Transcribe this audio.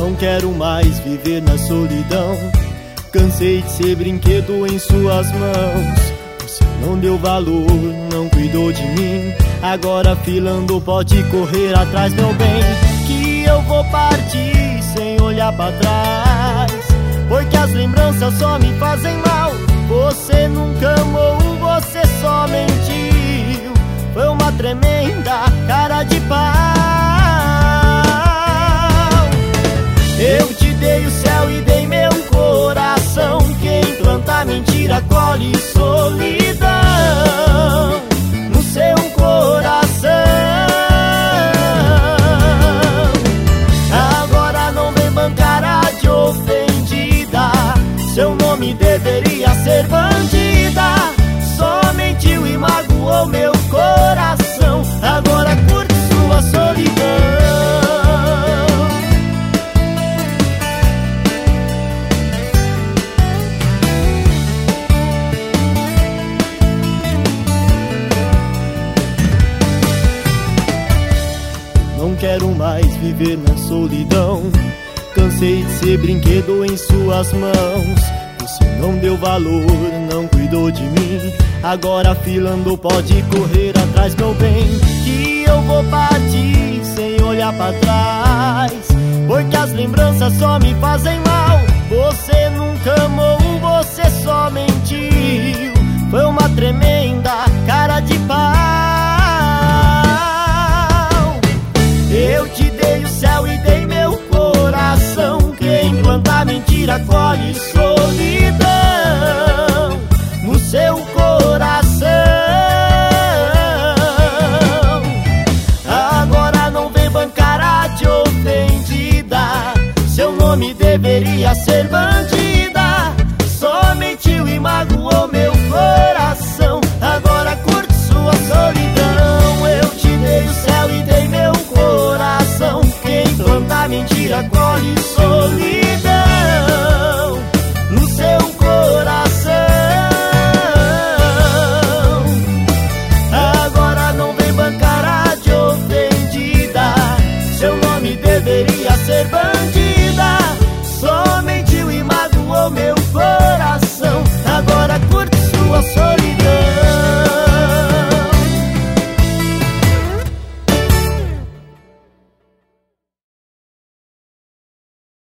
Não quero mais viver na solidão. Cansei de ser brinquedo em suas mãos. Você não deu valor, não cuidou de mim. Agora a fila andou, pode correr atrás, meu bem, que eu vou partir sem olhar pra trás, porque as lembranças só me fazem mal. Você nunca amou, você só mentiu. Foi uma tremenda cara de pau. Eu te dei o céu e dei meu coração. Quem planta mentira colhe solidão no seu coração. Agora não vem bancara de ofendida. Seu nome deveria ser bandida. Só mentiu e magoou meu coração. Agora curte sua solidão. Não quero mais viver na solidão. Cansei de ser brinquedo em suas mãos. Você não deu valor, não cuidou de mim. Agora a fila andou, pode correr atrás, meu bem, que eu vou partir sem olhar pra trás, porque as lembranças só me fazem mal. Você nunca amou, você só mentiu. Foi uma tremenda cara de pau. Eu te dei o céu e dei meu coração. Quem planta mentira colhe solidão no seu coração. Agora não vem bancara de ofendida. Seu nome deveria ser bandida. Só mentiu e magoou meu coração. Agora curte sua solidão. Eu te dei o céu e dei meu coração. Quem planta mentira colhe solidão no seu coração.